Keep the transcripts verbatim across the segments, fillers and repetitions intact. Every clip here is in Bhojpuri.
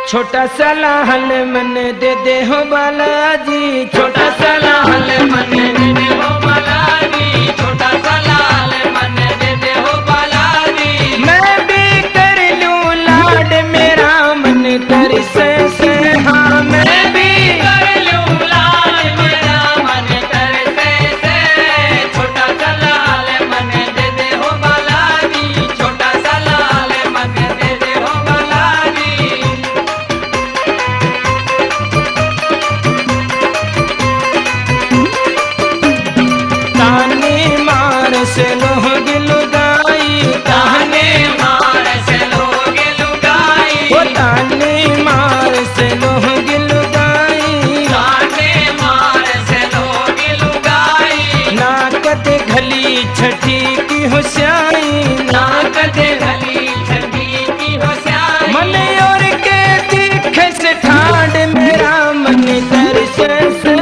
छोटा सा लाल मन दे दे हो बालाजी, छोटा सा लाल मन दे दे हो बालाजी, छोटा सा लाल मन दे दे हो बालाजी। मैं भी कर लूं लाड मेरा मन कर से से, हाँ मैं भी कर लूं लाड मेरा मन कर से से। छोटा सा लाल मन दे दे हो बालाजी, छोटा सा लाल मन दे दे हो बालाजी। ताने मार से लोग लुगाई, ताने मार से लोग लुगाई, ओ ताने मार से लोग लुगाई, ताने मार से लोग लुगाई। ना कदे घली छठी की होशियारी, ना कदे घली छठी की होशियारी। मन और के दिखे से ठाड मेरा मन कर से से,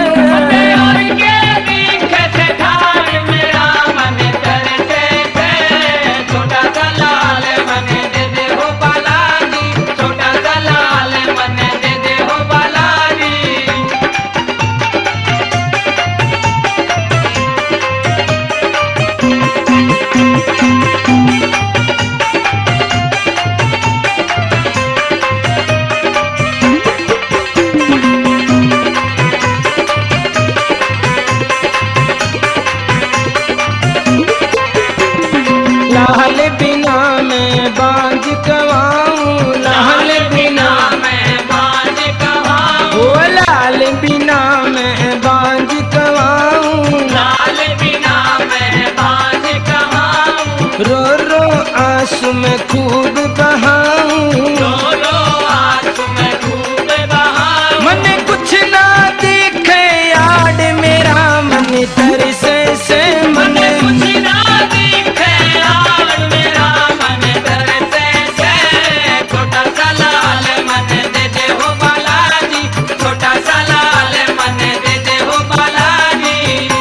लाल बिना मैं बांझ कवाऊं, लाल बिना मैं बांझ कवाऊं, ओ लाल बिना मैं बांझ कवाऊं, लाल बिना मैं बांझ कवाऊं। रो रो आंसू में खूब बहाऊं, रो रो आंसू में खूब बहाऊं। मन कुछ ना दिखे याद मेरा मन तरसे से, मन कुछ ना दिखे याद मेरा मन तरसे से। छोटा सा लाल मन दे दे हो बालाजी, छोटा सा लाल मन दे दे हो बालाजी।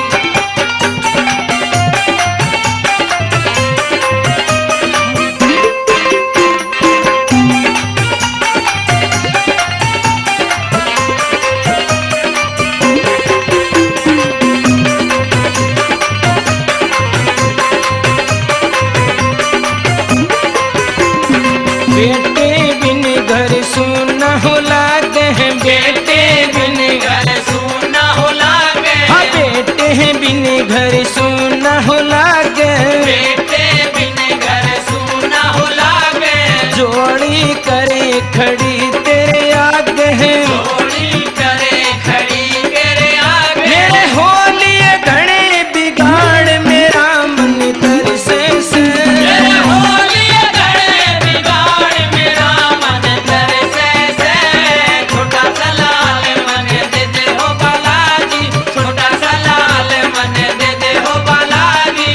बेटे बिन घर सुना हो लागे हैं, बेटे बिन घर सुना हो लागे, हाँ बेटे बिन घर सुना हो लागे, बेटे बिन घर सुना हो लागे। जोड़ी करे खड़ी तेरे आगे है, जोड़ी करे खड़ी तेरे आगे। मेरे होलिए घड़े बिगाड़ मेरा मन तरसे से, मेरे होलिए घड़े बिगाड़ मेरा मन तरसे से। छोटा सा लाल मन दे दे हो बालाजी, छोटा सा लाल मन दे दे हो बालाजी।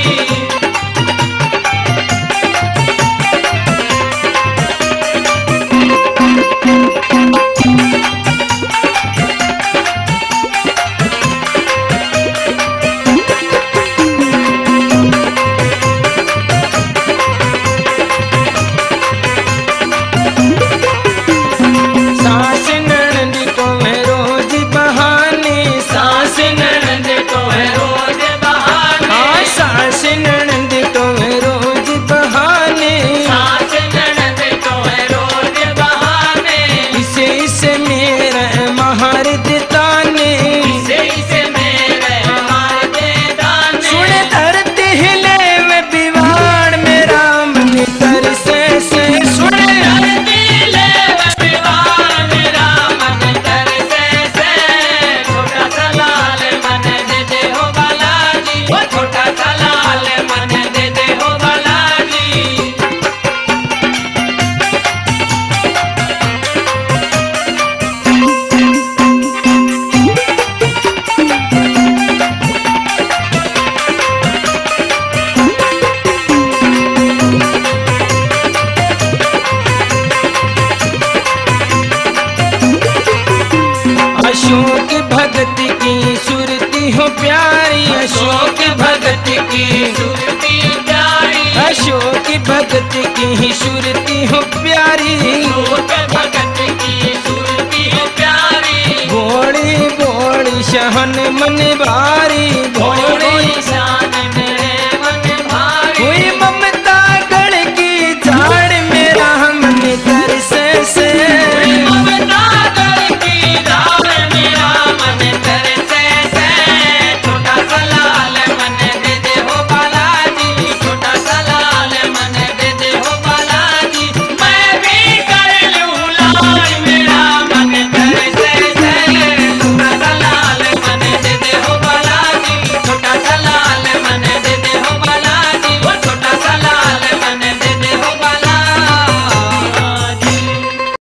सास ननद को है रोज बहाने, सास ननद को है रोज बहाने, हाँ सास ननद को है रोज बहाने, सास ननद को है रोज बहाने। इसे इसे मेरा महार देताने, इसे इसे मेरा महार देताने। सुने धरती हिले में बिवाड़ मेरा मन तरसे से, सुने धरती हिले में बिवाड़ मेरा मन तरसे से। छोटा सा लाल मन दे दे हो बालाजी, ओ छोटा सा लाल मन दे दे हो बालाजी। अशोक भगत की सुरती हो प्यारी, अशोक भगत की सुरती प्यारी, अशोक भगत की सुरती हो प्यारी।